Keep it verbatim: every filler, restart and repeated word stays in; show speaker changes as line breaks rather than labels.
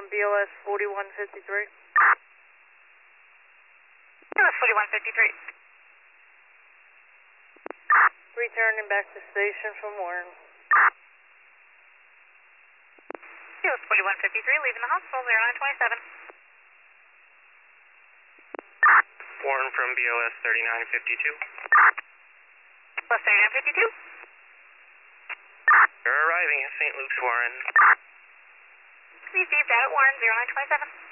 from B O S forty-one fifty-three.
B O S forty-one fifty-three.
Returning back to station from Warren.
B O S forty-one fifty-three, leaving the hospital, zero nine twenty-seven.
Warren from B O S thirty-nine fifty-two.
Plus thirty-nine fifty-two.
You're arriving at Saint Luke's, Warren.
Received out at Warren, zero nine twenty-seven.